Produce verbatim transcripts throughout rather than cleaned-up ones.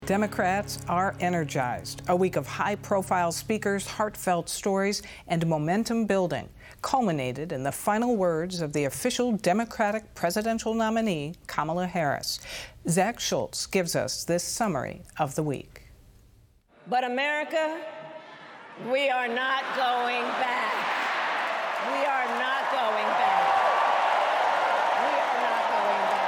Democrats are energized. A week of high-profile speakers, heartfelt stories, and momentum building culminated in the final words of the official Democratic presidential nominee, Kamala Harris. Zach Schultz gives us this summary of the week. But America, we are not going back. We are not going back. We are not going back.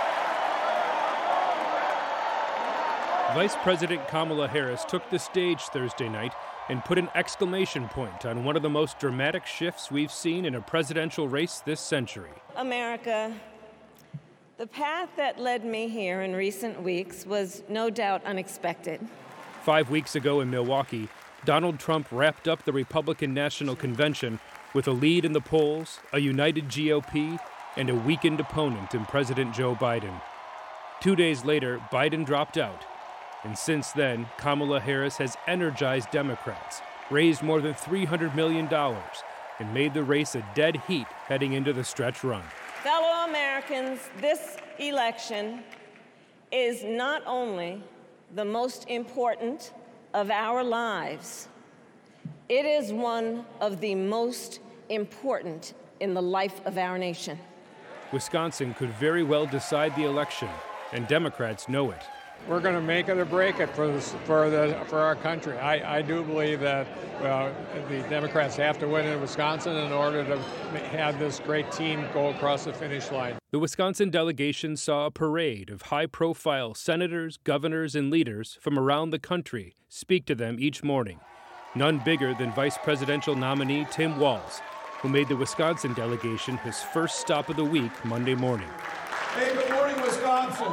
Vice President Kamala Harris took the stage Thursday night and put an exclamation point on one of the most dramatic shifts we've seen in a presidential race this century. America, the path that led me here in recent weeks was no doubt unexpected. Five weeks ago in Milwaukee, Donald Trump wrapped up the Republican National Convention with a lead in the polls, a united G O P, and a weakened opponent in President Joe Biden. Two days later, Biden dropped out. And since then, Kamala Harris has energized Democrats, raised more than three hundred million dollars, and made the race a dead heat heading into the stretch run. Fellow Americans, this election is not only the most important of our lives, it is one of the most important in the life of our nation. Wisconsin could very well decide the election, and Democrats know it. We're going to make it or break it for, this, for, the, for our country. I, I do believe that well, the Democrats have to win in Wisconsin in order to have this great team go across the finish line. The Wisconsin delegation saw a parade of high-profile senators, governors, and leaders from around the country speak to them each morning. None bigger than Vice Presidential nominee Tim Walz, who made the Wisconsin delegation his first stop of the week Monday morning. Hey, good morning, Wisconsin.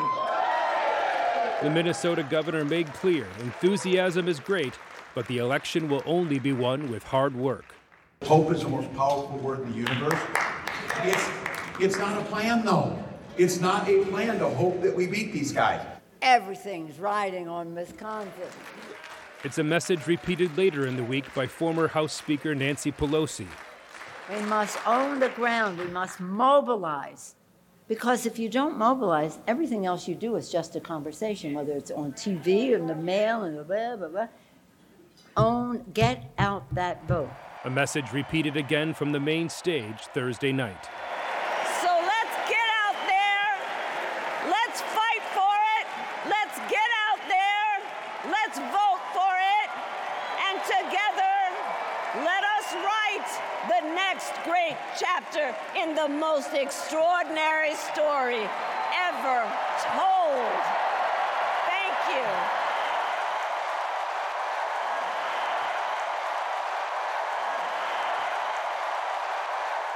The Minnesota governor made clear enthusiasm is great, but the election will only be won with hard work. Hope is the most powerful word in the universe. It's, it's not a plan, though. It's not a plan to hope that we beat these guys. Everything's riding on Wisconsin. It's a message repeated later in the week by former House Speaker Nancy Pelosi. We must own the ground. We must mobilize. Because if you don't mobilize, everything else you do is just a conversation, whether it's on T V, in the mail, and blah, blah, blah. Own, get out that vote. A message repeated again from the main stage Thursday night. So let's get out there. Let's fight for it. Let's get out there. Let's vote for it. And together, let us write the next great chapter in the most extraordinary story ever told.